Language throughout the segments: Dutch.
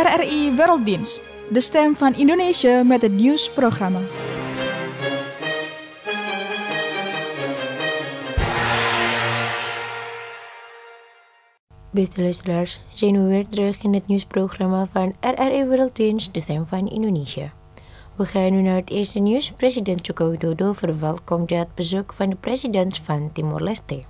RRI Werelddienst, de stem van Indonesië met het nieuwsprogramma. Beste luisteraars, zijn we weer terug in het nieuwsprogramma van RRI Werelddienst, de stem van Indonesië. We gaan nu naar het eerste nieuws. President Joko Widodo verwelkomde het bezoek van de president van Timor-Leste.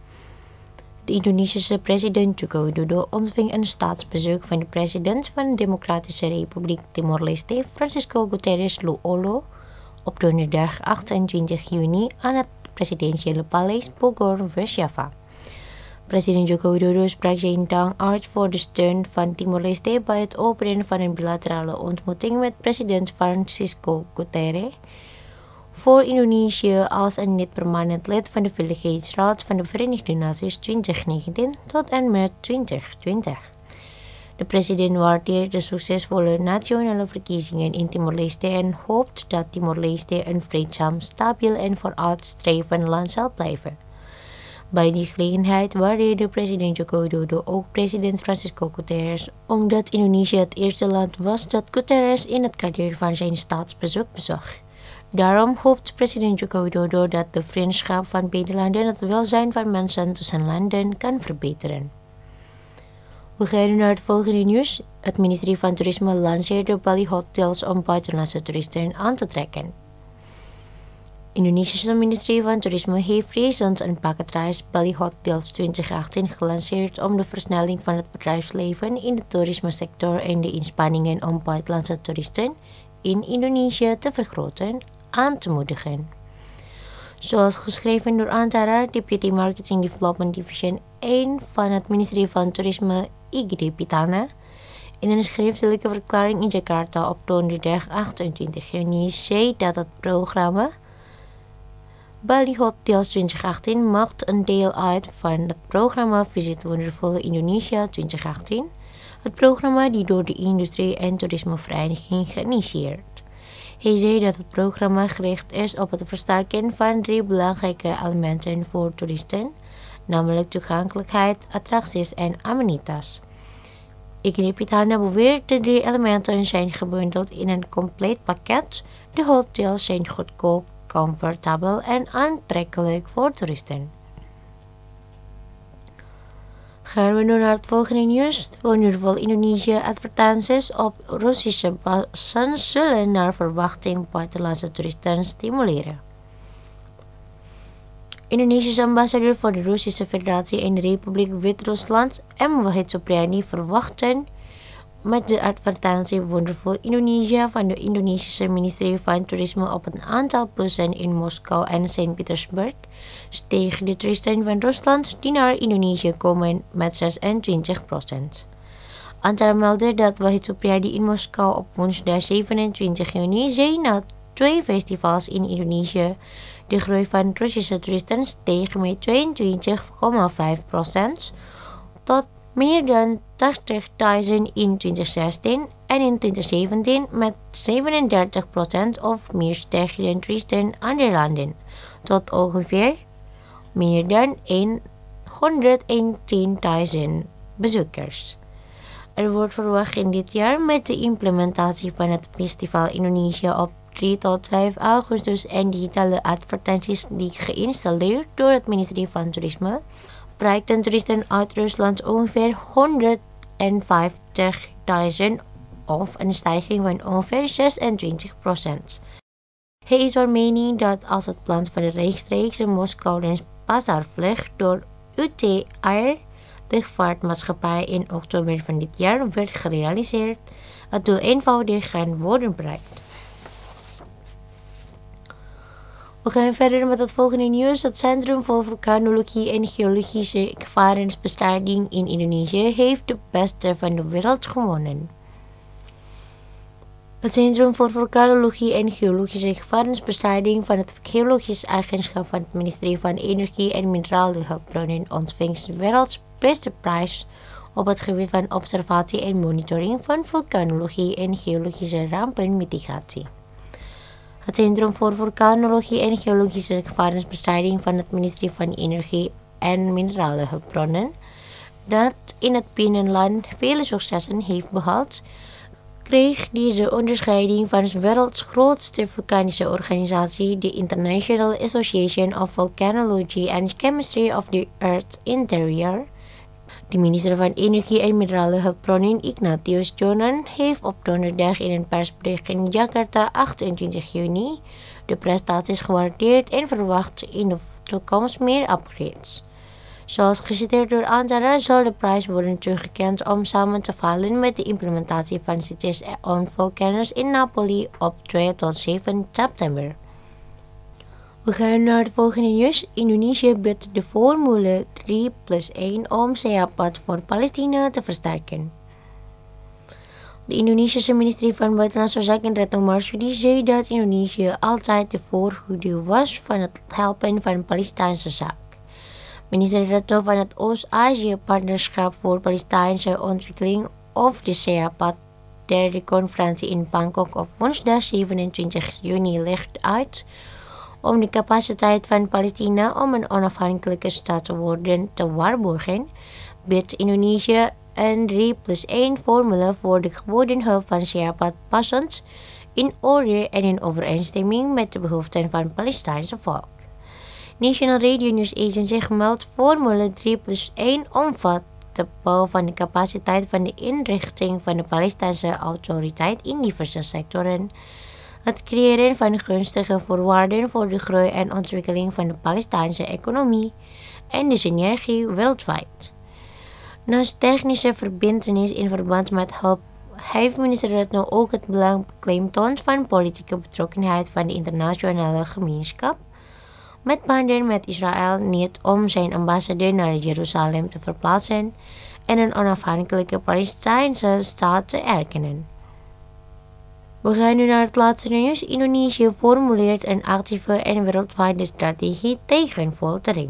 De Indonesische president Joko Widodo ontving een staatsbezoek van de president van de Democratische Republiek Timor-Leste, Francisco Guterres Luolo, op donderdag 28 juni aan het presidentiële paleis Bogor, West-Java. President Joko Widodo sprak zijn dank uit voor de steun van Timor-Leste bij het openen van een bilaterale ontmoeting met president Francisco Guterres voor Indonesië als een niet-permanent lid van de Veiligheidsraad van de Verenigde Naties 2019 tot en met 2020. De president waardeert de succesvolle nationale verkiezingen in Timor-Leste en hoopt dat Timor-Leste een vreedzaam, stabiel en vooruitstrevend land zal blijven. Bij die gelegenheid waardeerde president Joko Widodo ook president Francisco Guterres, omdat Indonesië het eerste land was dat Guterres in het kader van zijn staatsbezoek bezocht. Daarom hoopt president Joko Widodo dat de vriendschap van beide landen het welzijn van mensen tussen landen kan verbeteren. We gaan naar het volgende nieuws. Het ministerie van Toerisme lanceerde Bali Hotels om buitenlandse toeristen aan te trekken. Indonesische ministerie van Toerisme heeft recent een pakketreis Bali Hotels 2018 gelanceerd om de versnelling van het bedrijfsleven in de toerismesector en de inspanningen om buitenlandse toeristen in Indonesië te vergroten aan te moedigen. Zoals geschreven door Antara, Deputy Marketing Development Division 1 van het ministerie van Toerisme IGD Pitana, in een schriftelijke verklaring in Jakarta op donderdag 28 juni zei dat het programma Bali Hotels 2018 maakt een deel uit van het programma Visit Wonderful Indonesia 2018, het programma die door de Industrie- en Toerismevereniging geïnitieerd. Hij zei dat het programma gericht is op het versterken van 3 belangrijke elementen voor toeristen, namelijk toegankelijkheid, attracties en amenitas. IGD Pitana beweert de 3 elementen zijn gebundeld in een compleet pakket. De hotels zijn goedkoop, comfortabel en aantrekkelijk voor toeristen. Gaan we nu naar het volgende nieuws. Wonderful Indonesië advertenties op Russische bassen zullen naar verwachting buitenlandse toeristen stimuleren. Indonesische ambassadeur voor de Russische Federatie in de Republiek Wit-Rusland, M. Wahid Supriyadi, verwachten met de advertentie Wonderful Indonesia van de Indonesische ministerie van Toerisme op een aantal bussen in Moskou en Sint-Petersburg stegen de toeristen van Rusland die naar Indonesië komen met 26%. Antara meldde dat Wahid Supriyadi in Moskou op woensdag 27 juni zei na 2 festivals in Indonesië de groei van Russische toeristen steeg met 22,5% tot meer dan 80.000 in 2016 en in 2017 met 37% of meer stijgende toeristen andere landen tot ongeveer meer dan 110.000 bezoekers. Er wordt verwacht in dit jaar met de implementatie van het Festival Indonesië op 3 tot 5 augustus en digitale advertenties die geïnstalleerd door het ministerie van Toerisme bereikten toeristen uit Rusland ongeveer 150.000 of een stijging van ongeveer 26%. Hij is van mening dat als het plan van de rechtstreekse Moskou-Pasar-vlucht door UT Air luchtvaartmaatschappij in oktober van dit jaar werd gerealiseerd, het doel eenvoudig gaan worden bereikt. We gaan verder met het volgende nieuws. Het Centrum voor Vulkanologie en Geologische Gevarensbestrijding in Indonesië heeft de beste van de wereld gewonnen. Het Centrum voor Vulkanologie en Geologische Gevarensbestrijding van het Geologisch Agentschap van het ministerie van Energie en Mineraalhulpbronnen ontving de werelds beste prijs op het gebied van observatie en monitoring van vulkanologie en geologische rampenmitigatie. Het Centrum voor Vulkanologie en Geologische Gevarensbestrijding van het ministerie van Energie en Mineraalhulpbronnen, dat in het binnenland vele successen heeft behaald, kreeg deze onderscheiding van de werelds grootste vulkanische organisatie, de International Association of Volcanology and Chemistry of the Earth's Interior. De minister van Energie en Minerale Hulpbronnen, Ignatius Jonan, heeft op donderdag in een persbericht in Jakarta, 28 juni, de prestaties gewaardeerd en verwacht in de toekomst meer upgrades. Zoals geciteerd door Antara zal de prijs worden toegekend om samen te vallen met de implementatie van cities on volcanoes in Napoli op 2 tot 7 september. We gaan naar het volgende nieuws. Indonesië biedt de formule 3+1 om zeepad voor Palestina te versterken. De Indonesische ministerie van Buitenlandse Zaken Retno Marsudi zei dat Indonesië altijd de voorhoede was van het helpen van Palestijnse zaak. Minister Retno van het Oost-Azië-partnerschap voor Palestijnse ontwikkeling of de CEPAT derde conferentie in Bangkok op woensdag 27 juni legt uit om de capaciteit van Palestina om een onafhankelijke staat te worden te waarborgen, biedt Indonesië een 3+1 formule voor de geboden hulp van CEPAT passend in orde en in overeenstemming met de behoeften van het Palestijnse volk. National Radio News Agency meldt formule 3+1 omvat de bouw van de capaciteit van de inrichting van de Palestijnse autoriteit in diverse sectoren, het creëren van gunstige voorwaarden voor de groei en ontwikkeling van de Palestijnse economie en de synergie wereldwijd. Naast technische verbintenis in verband met hulp heeft minister Retno ook het belang beklemtoond van politieke betrokkenheid van de internationale gemeenschap met banden met Israël niet om zijn ambassadeur naar Jeruzalem te verplaatsen en een onafhankelijke Palestijnse staat te erkennen. We gaan nu naar het laatste nieuws. Indonesië formuleert een actieve en wereldwijde strategie tegen foltering.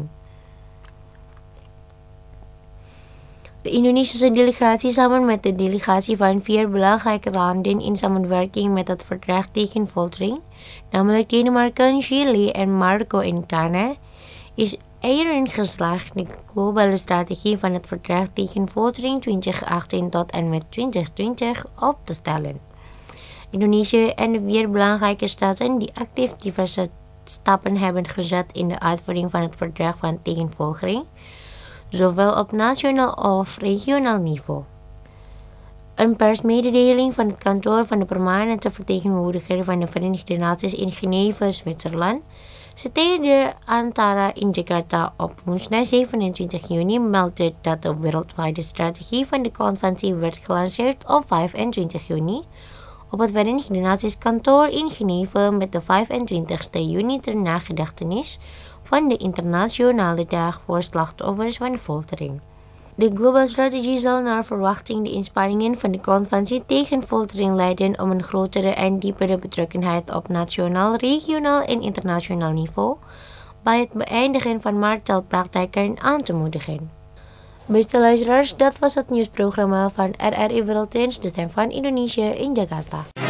De Indonesische delegatie samen met de delegatie van 4 belangrijke landen in samenwerking met het verdrag tegen foltering, namelijk Denemarken, Chili en Marokko en Ghana, is erin geslaagd de globale strategie van het verdrag tegen foltering 2018 tot en met 2020 op te stellen. Indonesië en de 4 belangrijke staten die actief diverse stappen hebben gezet in de uitvoering van het verdrag van tegen foltering, zowel op nationaal of regionaal niveau. Een persmededeling van het kantoor van de permanente vertegenwoordiger van de Verenigde Naties in Geneve, Zwitserland, citeerde Antara in Jakarta op woensdag 27 juni meldde dat de wereldwijde strategie van de conventie werd gelanceerd op 25 juni op het Verenigde Naties kantoor in Geneve met de 25 juni ter nagedachtenis van de internationale dag voor slachtoffers van foltering. De global strategie zal naar verwachting de inspanningen van de conventie tegen foltering leiden om een grotere en diepere betrokkenheid op nationaal, regionaal en internationaal niveau bij het beëindigen van martelpraktijken aan te moedigen. Beste luisteraars, dat was het nieuwsprogramma van RRI Werelddienst, de stem van Indonesië in Jakarta.